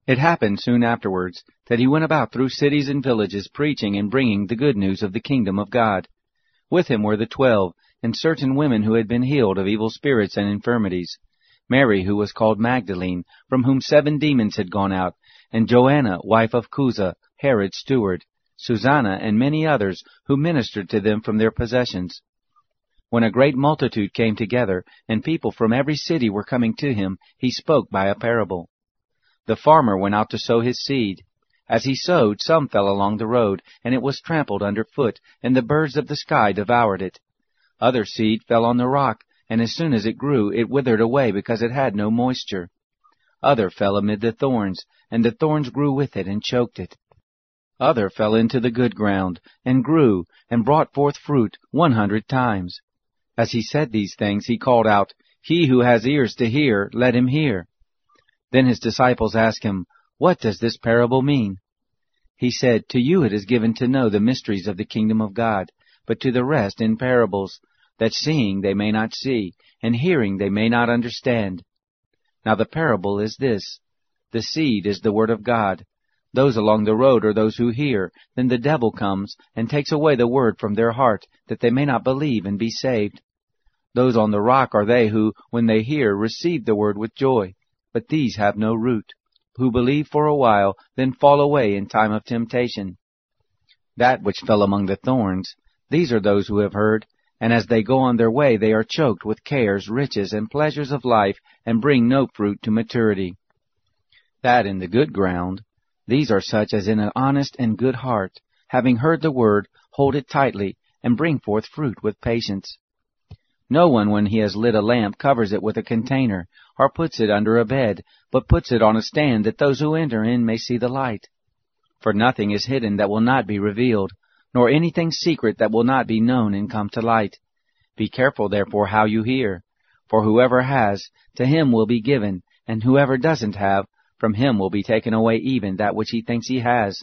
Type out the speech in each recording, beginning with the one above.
It happened soon afterwards that he went about through cities and villages preaching and bringing the good news of the kingdom of God. With him were the 12, and certain women who had been healed of evil spirits and infirmities, Mary, who was called Magdalene, from whom 7 demons had gone out, and Joanna, wife of Chuza, Herod's steward, Susanna, and many others, who ministered to them from their possessions. When a great multitude came together, and people from every city were coming to him, he spoke by a parable. The farmer went out to sow his seed. As he sowed, some fell along the road, and it was trampled under foot, and the birds of the sky devoured it. Other seed fell on the rock, and as soon as it grew, it withered away because it had no moisture. Other fell amid the thorns, and the thorns grew with it and choked it. Other fell into the good ground, and grew, and brought forth fruit 100 times. As he said these things, he called out, "He who has ears to hear, let him hear." Then his disciples asked him, "What does this parable mean?" He said, "To you it is given to know the mysteries of the kingdom of God, but to the rest in parables, that seeing they may not see, and hearing they may not understand. Now the parable is this: the seed is the word of God. Those along the road are those who hear. Then the devil comes and takes away the word from their heart, that they may not believe and be saved. Those on the rock are they who, when they hear, receive the word with joy. But these have no root, who believe for a while, then fall away in time of temptation. That which fell among the thorns, these are those who have heard, and as they go on their way they are choked with cares, riches, and pleasures of life, and bring no fruit to maturity. That in the good ground, these are such as in an honest and good heart, having heard the word, hold it tightly, and bring forth fruit with patience. No one, when he has lit a lamp, covers it with a container, or puts it under a bed, but puts it on a stand, that those who enter in may see the light. For nothing is hidden that will not be revealed, nor anything secret that will not be known and come to light. Be careful, therefore, how you hear. For whoever has, to him will be given, and whoever doesn't have, from him will be taken away even that which he thinks he has.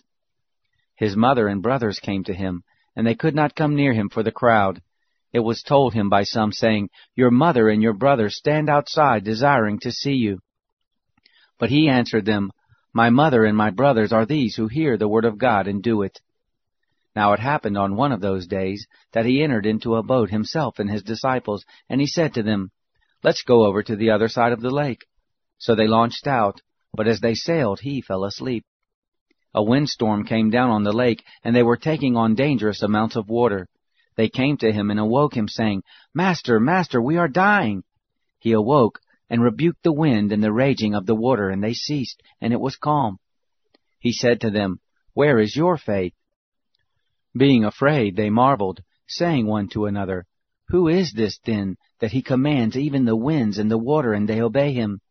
His mother and brothers came to him, and they could not come near him for the crowd. It was told him by some, saying, "Your mother and your brothers stand outside, desiring to see you." But he answered them, "My mother and my brothers are these who hear the word of God and do it." Now it happened on one of those days that he entered into a boat himself and his disciples, and he said to them, "Let's go over to the other side of the lake." So they launched out, but as they sailed he fell asleep. A windstorm came down on the lake, and they were taking on dangerous amounts of water. They came to him and awoke him, saying, "Master, Master, we are dying." He awoke and rebuked the wind and the raging of the water, and they ceased, and it was calm. He said to them, "Where is your faith?" Being afraid, they marveled, saying one to another, "Who is this, then, that he commands even the winds and the water, and they obey him?"